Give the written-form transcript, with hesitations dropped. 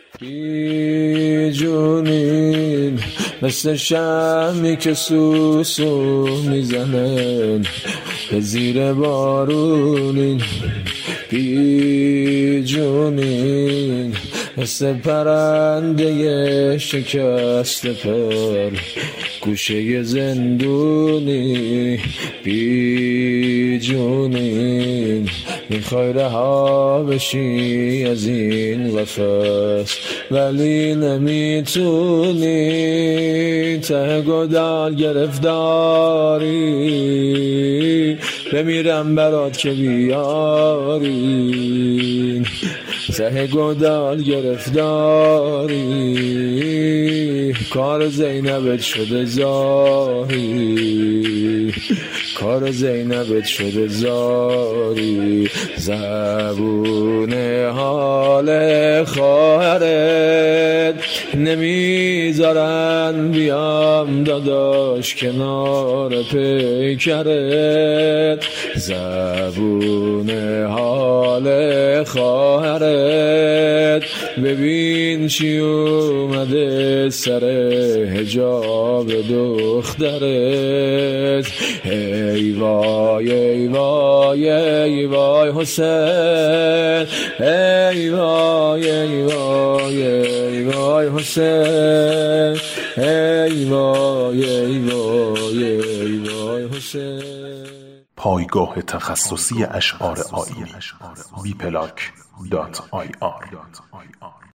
بی جونین مثل شمی که سوسو میزنن به زیر بارونین، بی جونین مثل پرنده شکست پر گوشه زندونی، بی جونین میخوای رها بشی از این قفس ولی نمیتونی، ته گدال گرفتاری بمیرم برات که بیاری، ته گدال گرفتاری کار زینبت شده زاری، کار زینبت شده زاری، زبون حال خواهرت نمیذارن بیام داداش کنار پیکرت، زبون حال خواهرت ببین چی اومده سر حجاب دخترت، ای وای ای وای ای وای حسین، ای وای ای وای ای وای حسین، ای وای ای وای ای وای حسین. پایگاه تخصصی اشعار آیینی bplank.ir